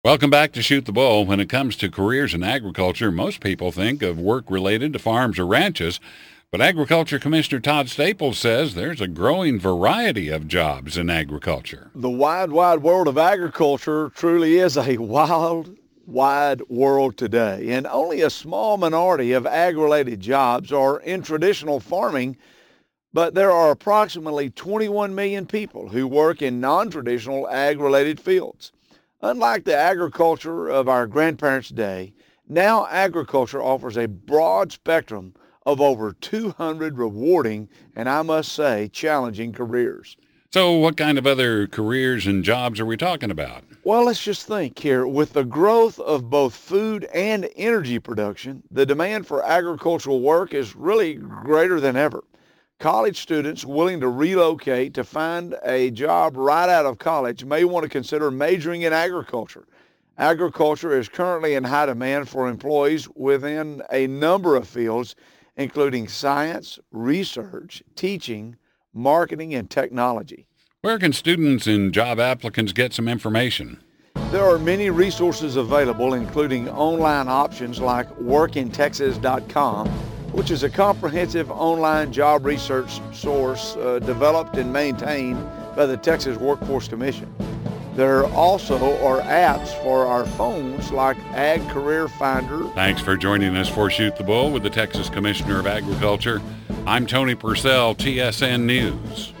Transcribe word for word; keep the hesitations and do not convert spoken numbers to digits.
Welcome back to Shoot the Bull. When it comes to careers in agriculture, most people think of work related to farms or ranches, but Agriculture Commissioner Todd Staples says there's a growing variety of jobs in agriculture. The wide, wide world of agriculture truly is a wild, wide world today, and only a small minority of ag-related jobs are in traditional farming, but there are approximately twenty-one million people who work in non-traditional ag-related fields. Unlike the agriculture of our grandparents' day, now agriculture offers a broad spectrum of over two hundred rewarding and, I must say, challenging careers. So what kind of other careers and jobs are we talking about? Well, let's just think here. With the growth of both food and energy production, the demand for agricultural work is really greater than ever. College students willing to relocate to find a job right out of college may want to consider majoring in agriculture. Agriculture is currently in high demand for employees within a number of fields, including science, research, teaching, marketing, and technology. Where can students and job applicants get some information? There are many resources available, including online options like work in texas dot com, which is a comprehensive online job research source uh, developed and maintained by the Texas Workforce Commission. There also are apps for our phones like Ag Career Finder. Thanks for joining us for Shoot the Bull with the Texas Commissioner of Agriculture. I'm Tony Purcell, T S N News.